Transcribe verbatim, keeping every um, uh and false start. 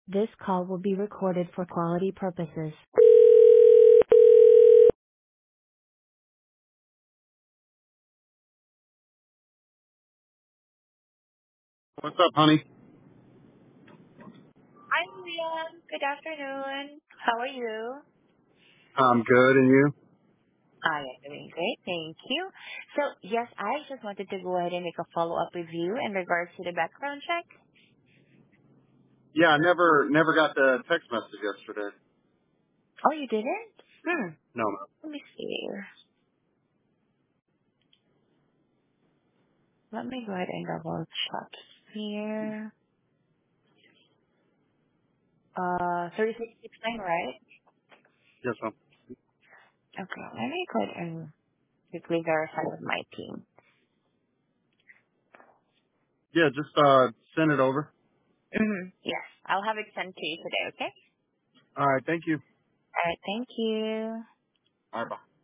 This call will be recorded for quality purposes. What's up, honey? Hi, Liam. Good afternoon. How are you? I'm good, and you? I am doing great, thank you. So, yes, I just wanted to go ahead and make a follow-up with you in regards to the background check. Yeah, I never never got the text message yesterday. Oh, you didn't? Hmm. No. Let me see. Let me go ahead and double check here. Uh, thirty-six sixty-nine, right? Yes, ma'am. Okay, let me go ahead and quickly verify with my team. Yeah, just uh send it over. Mm-hmm. Yes, I'll have it sent to you today, okay? All right, thank you. All right, thank you. All right, bye.